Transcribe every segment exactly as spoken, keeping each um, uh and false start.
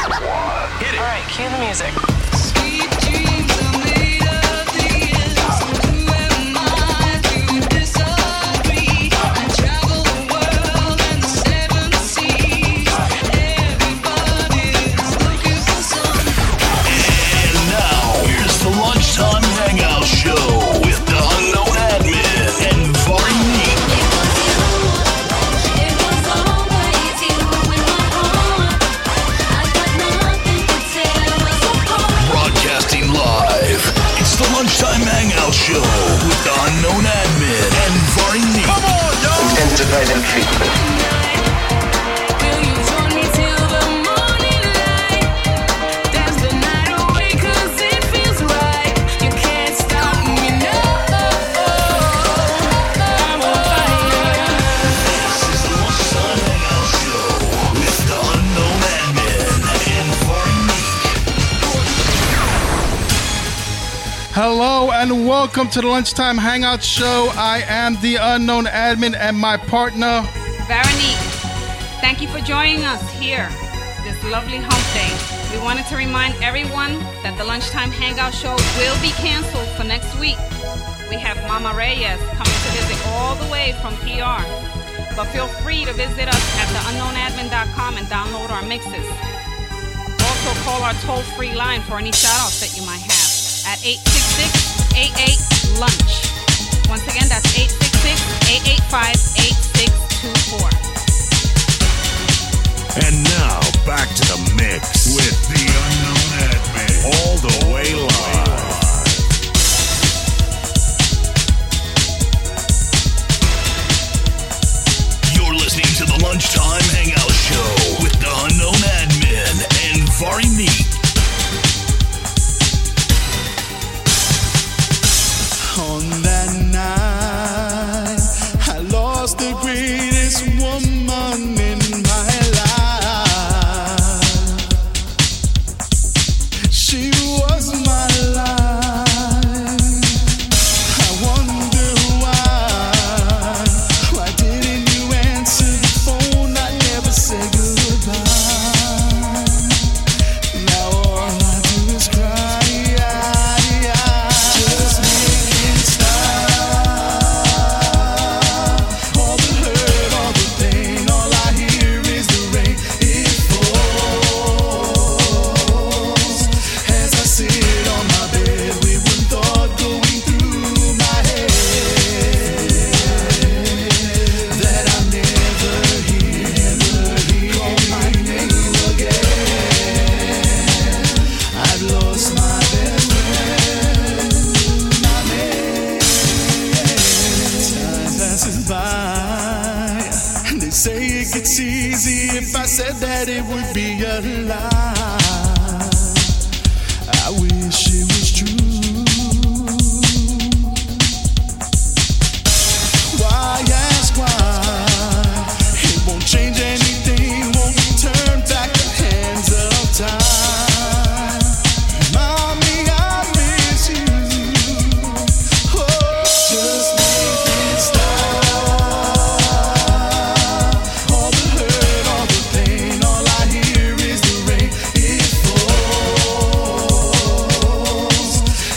Hit it. All right, cue the music. Show with the Unknown Admin and Varney. Come on, yo! Intensify treatment. Hello and welcome to the Lunchtime Hangout Show. I am the Unknown Admin and my partner, Veronique. Thank you for joining us here this lovely hump day. We wanted to remind everyone that the Lunchtime Hangout Show will be canceled for next week. We have Mama Reyes coming to visit all the way from P R. But feel free to visit us at the unknown admin dot com and download our mixes. Also call our toll-free line for any shout-outs that you might have at eight six six, eight eight, lunch. Once again, that's eight six six, eight eight five, eight six two four. And now, back to the mix with the Unknown Admin. All the way live. You're listening to the Lunchtime Hangout Show with the Unknown Admin and Varney. On that night, I lost the greatest woman in my life. She was my life. I wonder why. Why didn't you answer the phone? I never said goodbye. Now all I do is cry. Just making all the hurt, all the pain, all I hear is the rain. It falls as I sit on my bed with one thought going through my head, that I'll never hear, never hear call my name again. I've lost my best friend, my man. Time passes by, and they say it gets easy. If I said that, it would be a lie. I wish it was true. Why ask why? It won't change anything, won't turn back the hands of time. Mommy, I miss you. Oh, just make it stop. All the hurt, all the pain, all I hear is the rain. It falls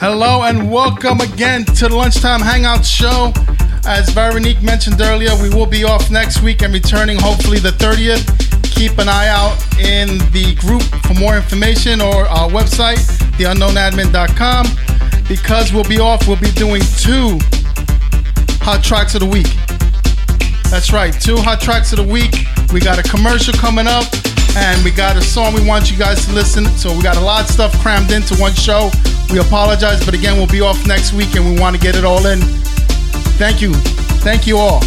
Hello and welcome again to the Lunchtime Hangout Show. As Veronique mentioned earlier, we will be off next week and returning hopefully the thirtieth. Keep an eye out in the group for more information or our website, the unknown admin dot com. Because we'll be off, we'll be doing two hot tracks of the week. That's right, two hot tracks of the week. We got a commercial coming up and we got a song we want you guys to listen. So we got a lot of stuff crammed into one show. We apologize, but again, we'll be off next week and we want to get it all in. Thank you. Thank you all.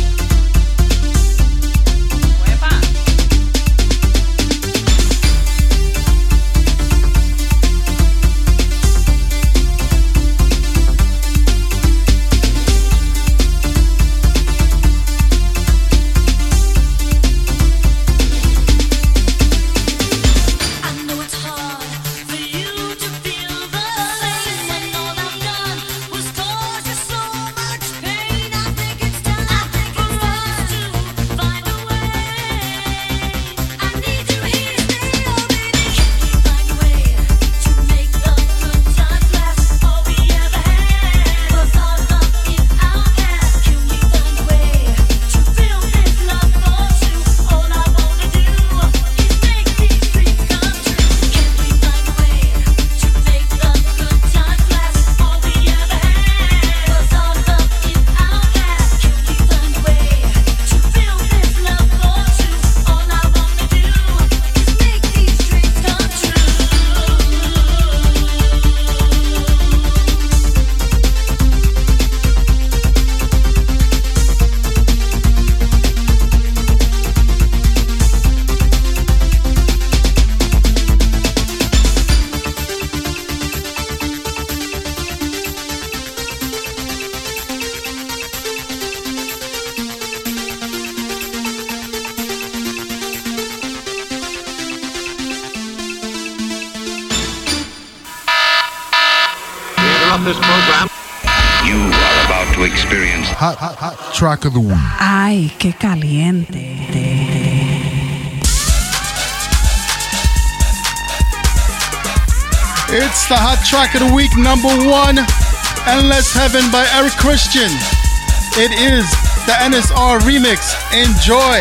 This program. You are about to experience hot, hot, hot track of the week. Ay, qué caliente. It's the hot track of the week, number one, Endless Heaven by Eric Christian. It is the N S R remix. Enjoy.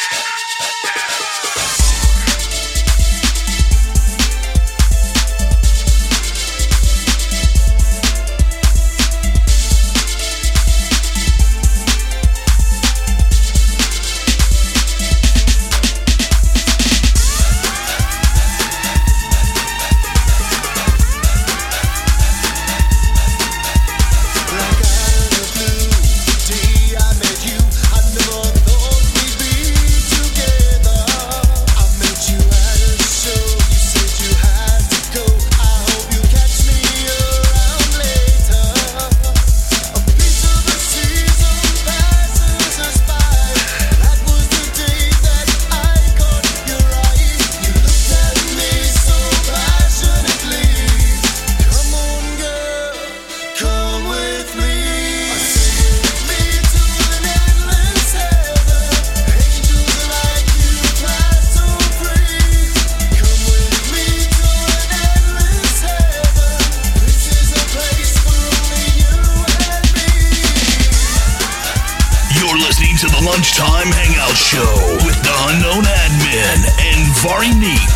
Lunchtime Hangout Show with the Unknown Admin and Veronique.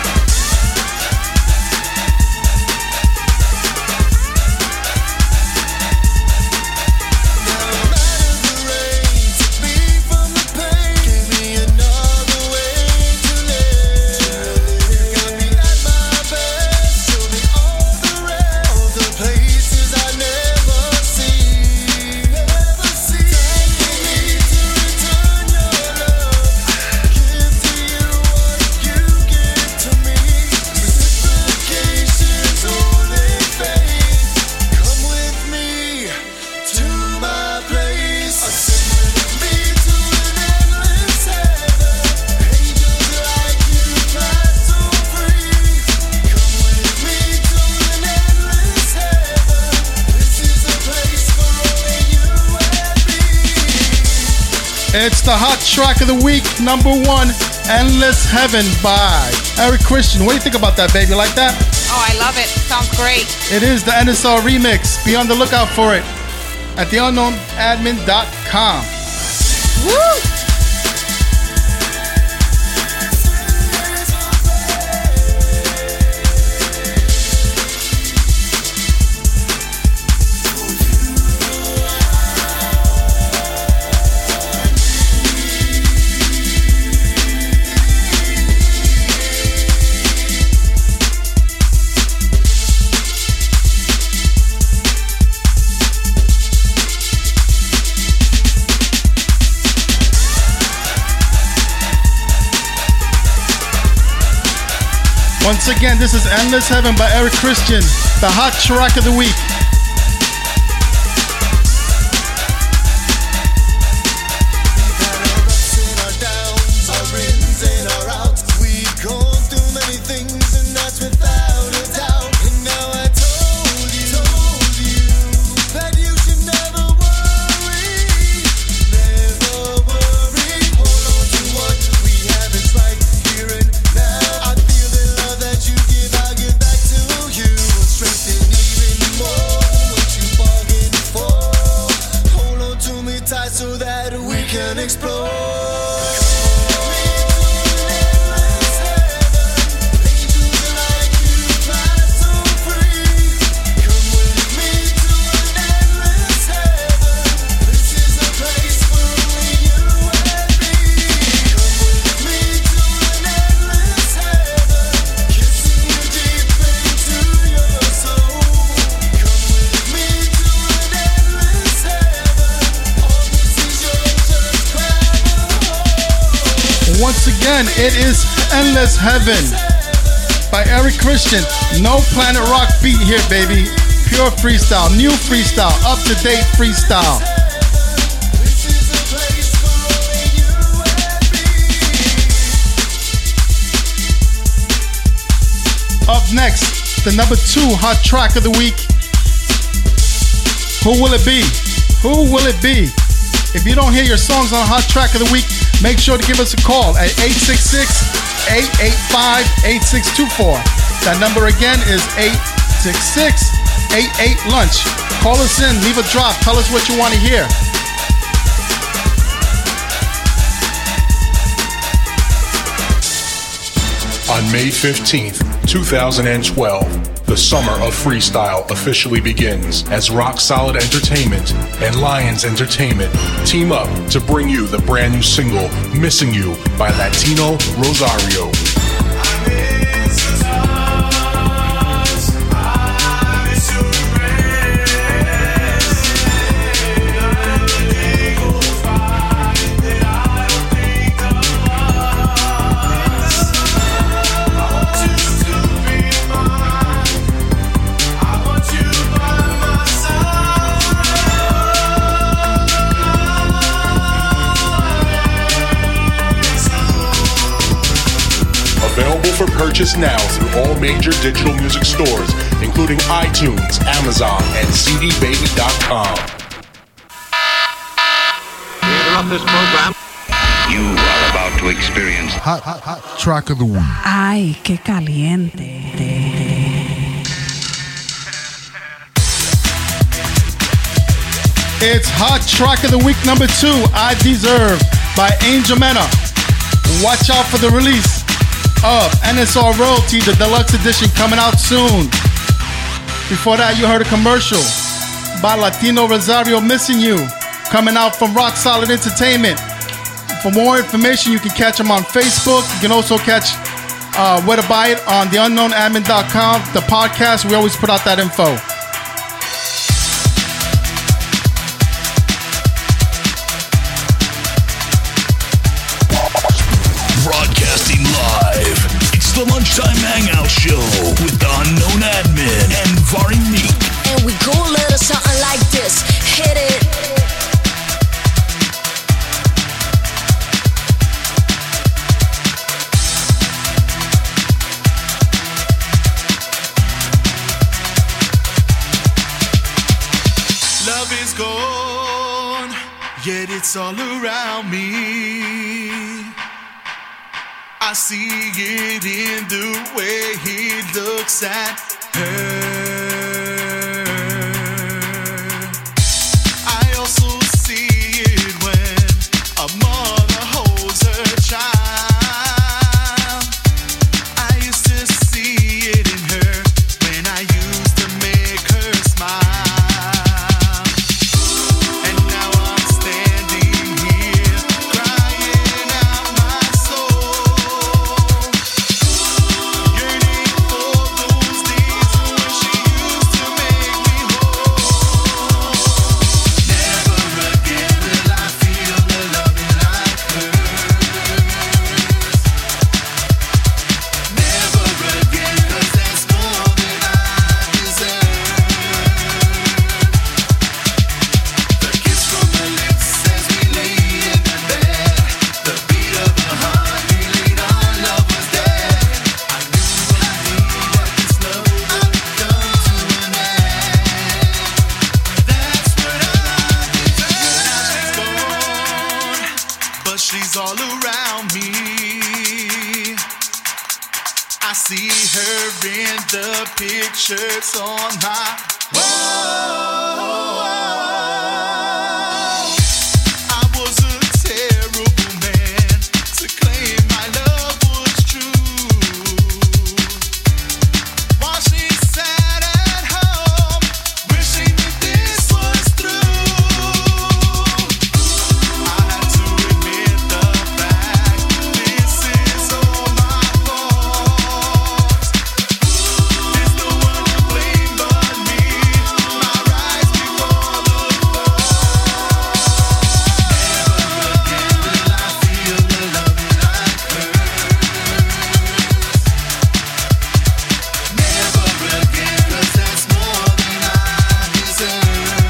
It's the hot track of the week, number one, Endless Heaven by Eric Christian. What do you think about that, baby? You like that? Oh, I love it. Sounds great. It is the N S R remix. Be on the lookout for it at the unknown admin dot com. Woo! Once again, this is Endless Heaven by Eric Christian, the hot track of the week. It is Endless Heaven by Eric Christian. No Planet Rock beat here, baby. Pure freestyle, new freestyle, up-to-date freestyle. Up next, the number two hot track of the week. Who will it be? Who will it be? If you don't hear your songs on Hot Track of the Week, make sure to give us a call at eight six six, eight eight five, eight six two four. That number again is eight six six, eight eight, lunch. Call us in, leave a drop, tell us what you want to hear. On May fifteenth, two thousand twelve, the summer of freestyle officially begins as Rock Solid Entertainment and Lions Entertainment team up to bring you the brand new single, Missing You by Latino Rosario. Available for purchase now through all major digital music stores, including iTunes, Amazon, and C D baby dot com. We interrupt this program. You are about to experience Hot, hot, hot track of the week. Ay, qué caliente. It's Hot Track of the Week number two, I Deserve by Angel Mena. Watch out for the release of N S R Royalty, the deluxe edition, coming out soon. Before that, you heard a commercial by Latino Rosario, Missing You, coming out from Rock Solid Entertainment. For more information, you can catch them on Facebook. You can also catch uh, where to buy it on the unknown admin dot com. The podcast, we always put out that info. Broadcasting live, it's the Lunchtime Hangout Show with the Unknown Admin and Varinique. And we go a little something like this. Hit it. Love is gone, yet it's all around me. I see it in the way he looks at her. I also see it when a mother holds her child. I used to see it in her when I used to make her smile. And now I'm standing here crying out my soul, yearning for those days when she used to make me whole. Never again will I feel the loving like hers. Never again, 'cause that's more than I deserve. The kiss from her lips as we lay in the bed, the beat of her heart relayed our love was dead. I knew I needed this love, I'd come to an end. That's what I deserve. Now she's gone, but she's all around me. I see her in the pictures on my wall. I was a terrible man to claim my love was true. While she sat at home, wishing that this was through. I had to admit the fact, this is all my fault. There's no one to blame but me, my rise before the fall. Never again will I feel the loving like hers. Never again, 'cause that's more than I deserve.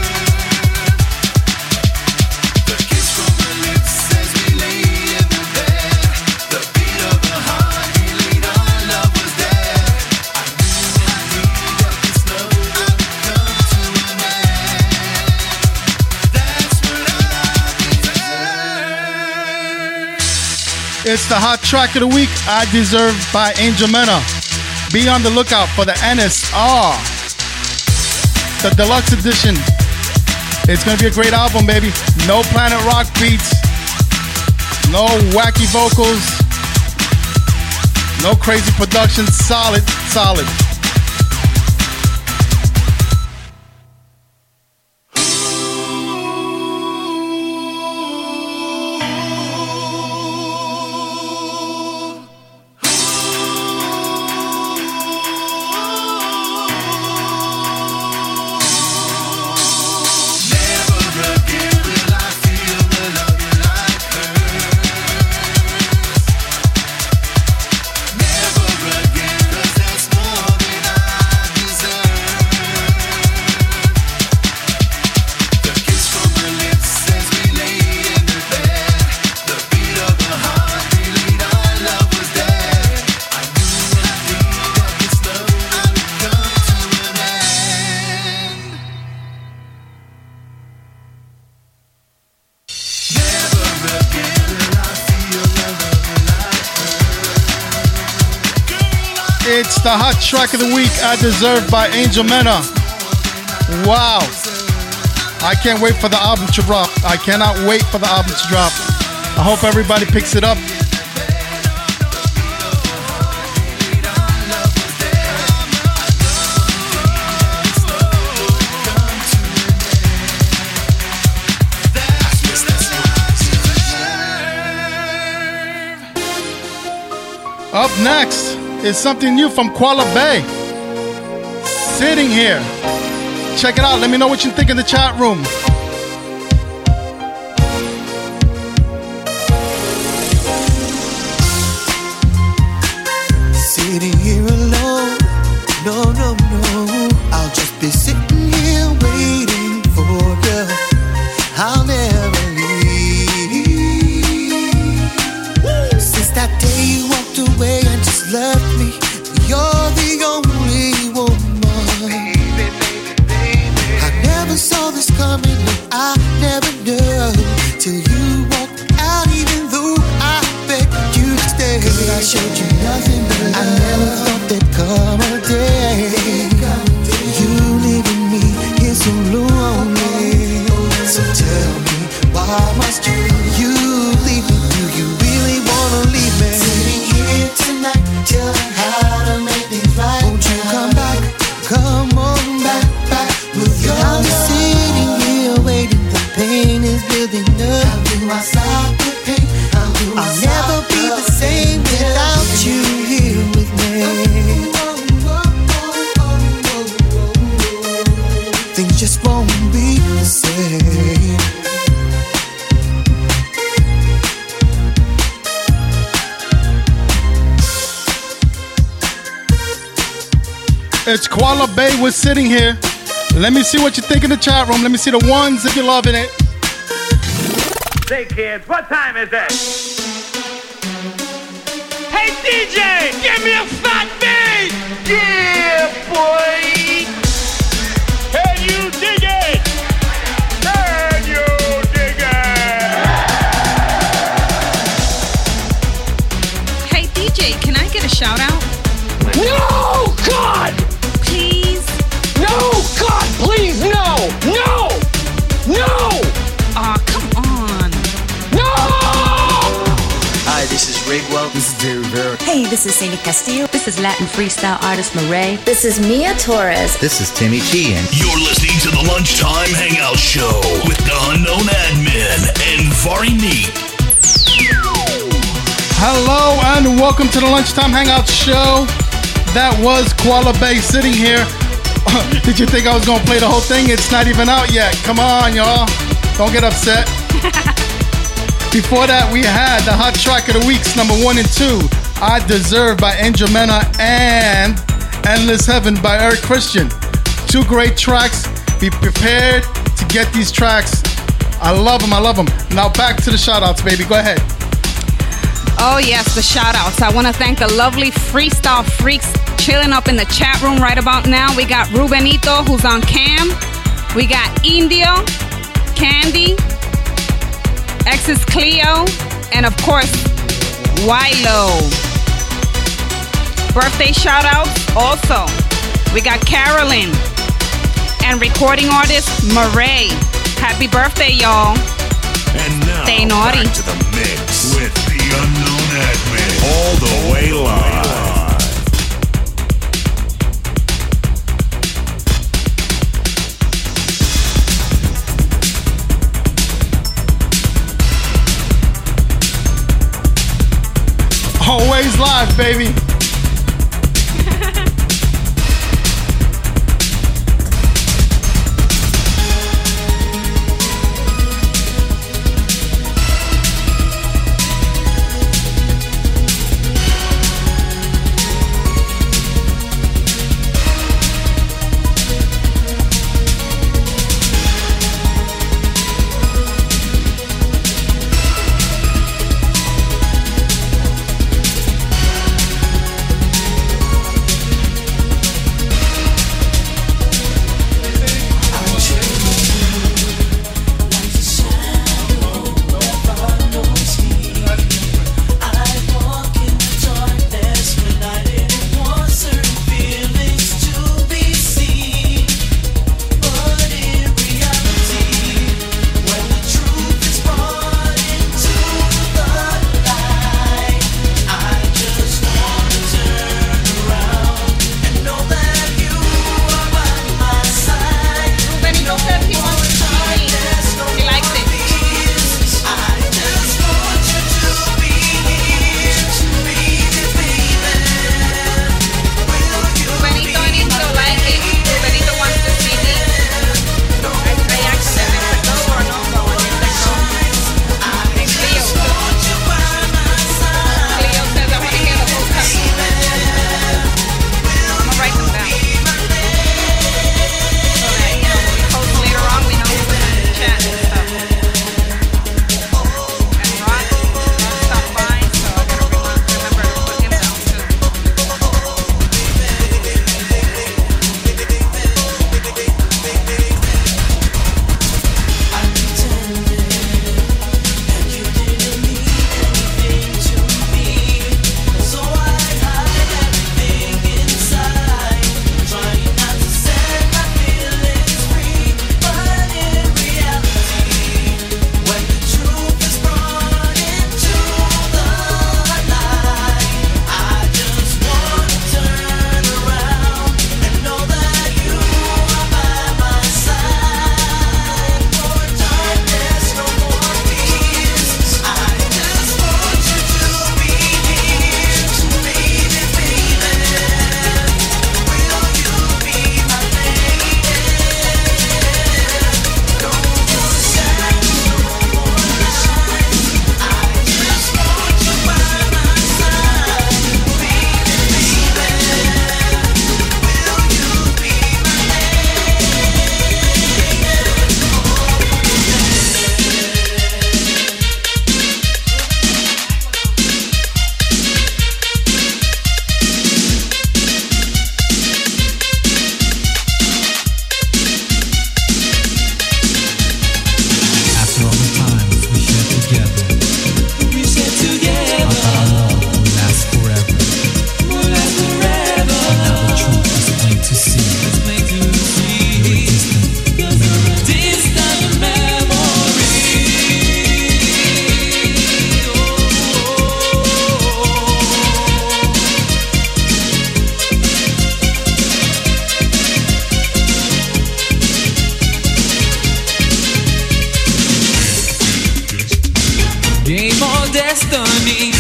The kiss from her lips as we lay in the bed, the beat of her heart relayed our love was dead. I knew I needed this love, I'd come to an end. That's what I deserve. It's the hot track of the week, I Deserve by Angel Mena. Be on the lookout for the N S R, the deluxe edition. It's gonna be a great album, baby. No Planet Rock beats, no wacky vocals, no crazy production. Solid, solid. Never again will I feel the loving like hers. Never again, 'cause that's more than I deserve. The kiss from her lips as we lay in the bed, the beat of her heart relayed our love was dead. I knew I needed this love, I'd come to an end. Never again will I feel the loving like her. It's the hot track of the week, I Deserve by Angel Mena. Wow. I can't wait for the album to drop. I cannot wait for the album to drop. I hope everybody picks it up. Up next is something new from Koala Bay. Sitting Here. Check it out. Let me know what you think in the chat room. Sitting here alone, no, no, no. I'll just be sitting here waiting for you. I'll never leave. Since that day you walked away and just left me, you're the only woman. I never saw this coming, and I never knew till you walked out, even though I begged you to stay. must you, you leave me? Do you really wanna leave me? Sitting here tonight, tell me how to make me right. Won't you come back? Come on back, back. Will you? I'm sitting here waiting. The pain is building up. How do I stop the pain? How do I I'll never be the same without you here with me. Things just won't be the same. It's Koala Bay. We're sitting here. Let me see what you think in the chat room. Let me see the ones if you're loving it. Say, kids, what time is it? Hey, D J, give me a fat beat! Yeah, boy! Can you dig it? Can you dig it? Hey, D J, can I get a shout out? No, God! Please? No, God, please, no! No! No! Aw, oh, come on. No! Hi, this is Rigwell. This is Jerry Rivera. Hey, this is Sandy Castillo. This is Latin freestyle artist Marae. This is Mia Torres. This is Timmy T. And you're listening to the Lunchtime Hangout Show with the Unknown Admin and Vari Neek. Hello and welcome to the Lunchtime Hangout Show. That was Koala Bay sitting here. Did you think I was going to play the whole thing? It's not even out yet. Come on, y'all. Don't get upset. Before that, we had the hot track of the weeks, number one and two, I Deserve by Angel Mena and Endless Heaven by Eric Christian. Two great tracks. Be prepared to get these tracks. I love them. I love them. Now back to the shout-outs, baby. Go ahead. Oh, yes, the shout-outs. I want to thank the lovely freestyle freaks chilling up in the chat room right about now. We got Rubenito, who's on cam. We got Indio, Candy, Ex's Cleo, and of course, Wilo. Birthday shout-outs also. We got Carolyn and recording artist Marae. Happy birthday, y'all. And now, stay naughty. Back to the mix with the Unknown Admin. All the way live. Always live, baby. game or destiny.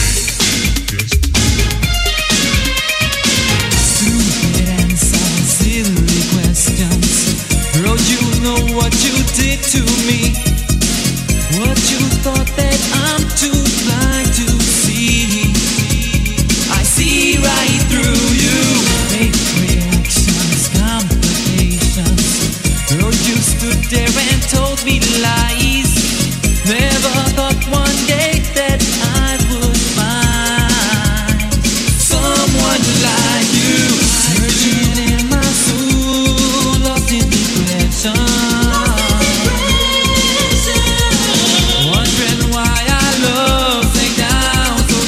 Stupid answers, silly questions. Girl, you know what you did to me. What you thought that I'm too blind to see. I see right through you. Fake reactions, complications. Girl, you stood there and told me lies. Never thought one day that I would find someone like you. Searching in my soul, lost in depression. Wondering why our love sank down so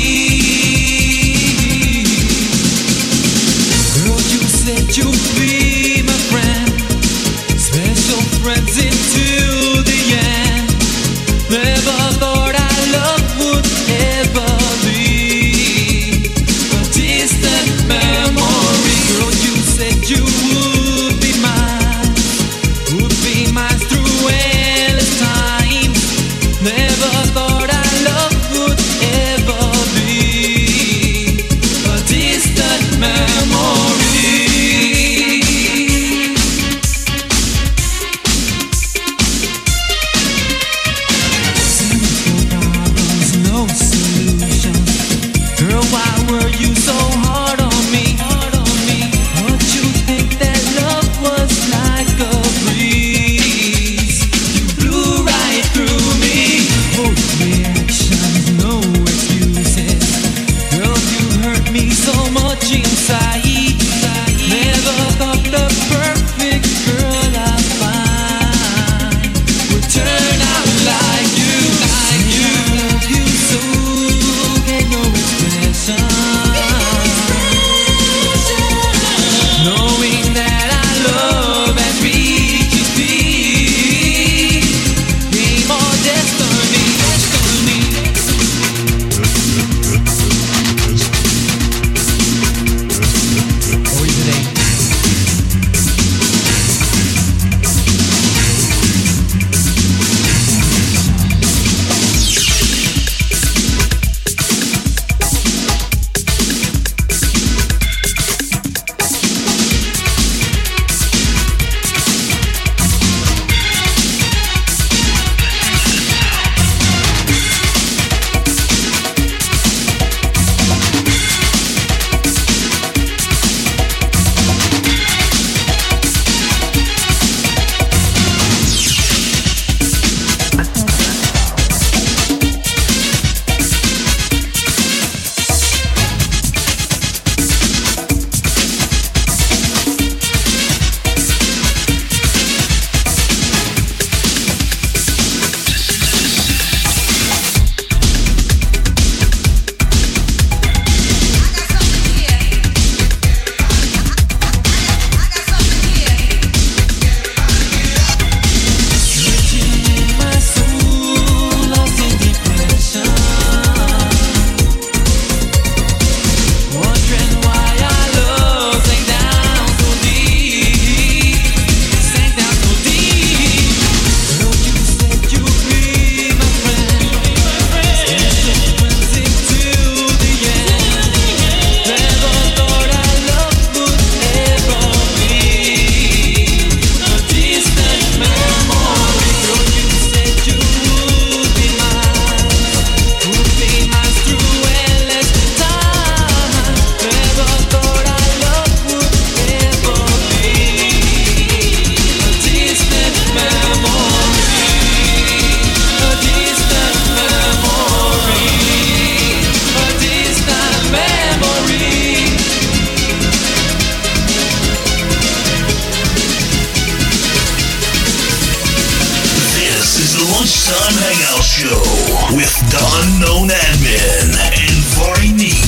deep. Girl, you said you'd be my friend, special friends until the end. Never thought our love would ever be a distant memory. Girl, you said you would be mine, would be mine through endless time. Never thought our love would ever be a distant memory. Simple problems, no solutions. Girl, why were you so hard on me? What you think that love was like a breeze? You blew right through me. Both reactions, no excuses. Girl, you hurt me so much inside. Never thought the perfect girl I find would turn out like you. Like you, love you so, get no expression. Knowing that our love has reached its peak, game or destiny, destiny. Oh, is it ain't? Lunchtime Hangout Show with the Unknown Admin and Varinique.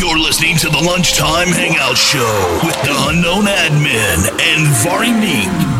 You're listening to the Lunchtime Hangout Show with the Unknown Admin and Vari Meek.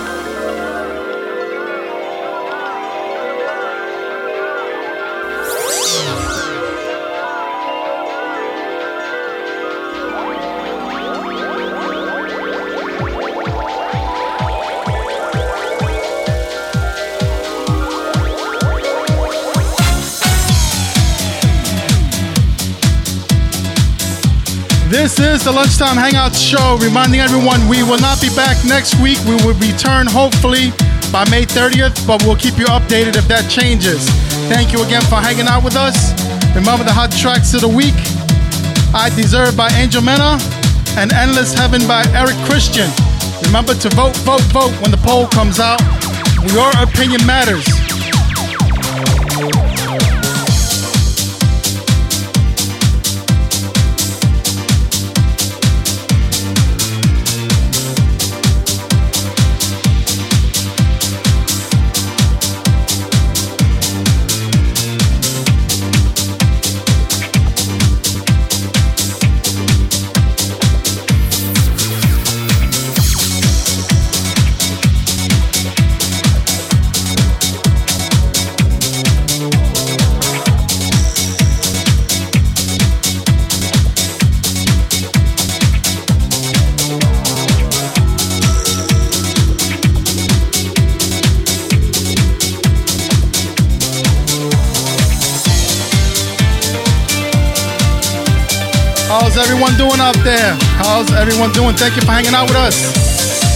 This is the Lunchtime Hangout Show, reminding everyone we will not be back next week. We will return hopefully by May thirtieth, but we'll keep you updated if that changes. Thank you again for hanging out with us. Remember the hot tracks of the week: I Deserve by Angel Mena and Endless Heaven by Eric Christian. Remember to vote, vote, vote when the poll comes out. Your opinion matters. How's everyone doing out there? How's everyone doing? Thank you for hanging out with us.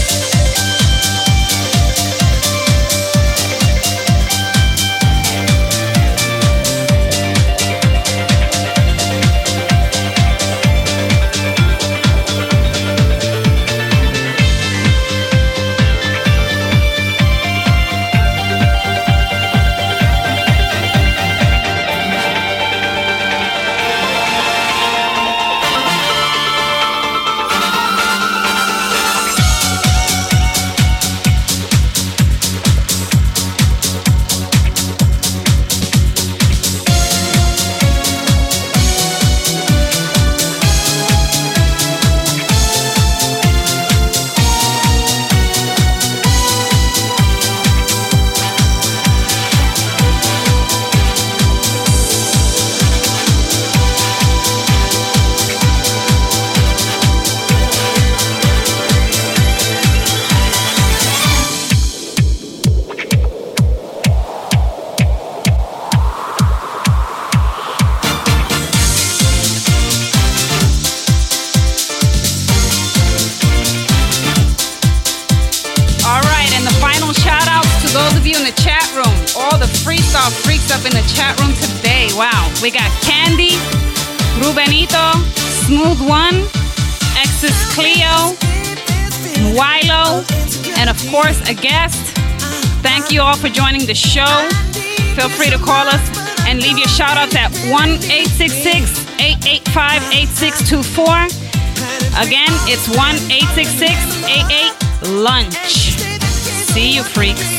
We got Candy, Rubenito, Smooth One, Exes Cleo, Wilo, and of course a guest. Thank you all for joining the show. Feel free to call us and leave your shout outs at one eight six six, eight eight five, eight six two four. Again, it's one eight six six, eight eight, lunch. See you, freaks.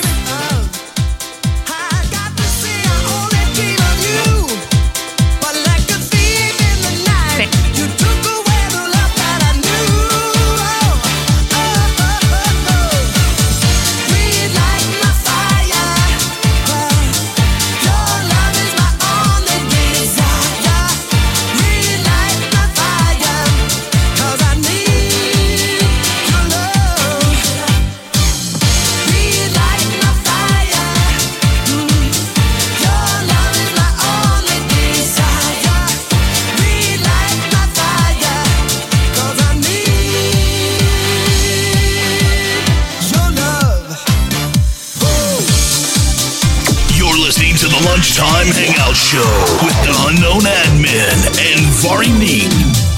Lunchtime Hangout Show with the Unknown Admin and Vari Meek.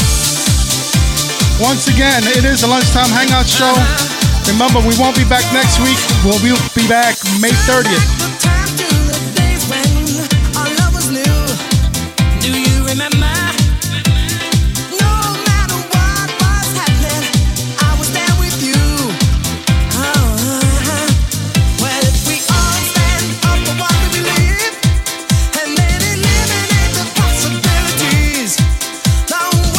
Once again, it is the Lunchtime Hangout Show. Remember, we won't be back next week. We'll be back May thirtieth. Don't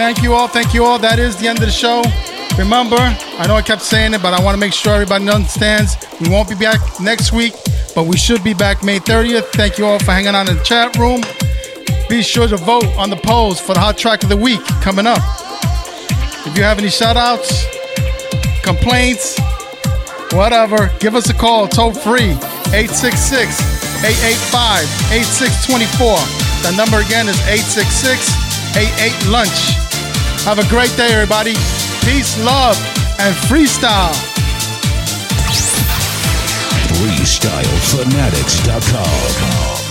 Thank you all. Thank you all. That is the end of the show. Remember, I know I kept saying it, but I want to make sure everybody understands. We won't be back next week, but we should be back May thirtieth. Thank you all for hanging out in the chat room. Be sure to vote on the polls for the hot track of the week coming up. If you have any shout outs, complaints, whatever, give us a call toll free eight six six, eight eight five, eight six two four. The number again is eight six six, eight eight lunch. Have a great day, everybody. Peace, love, and freestyle. freestyle fanatics dot com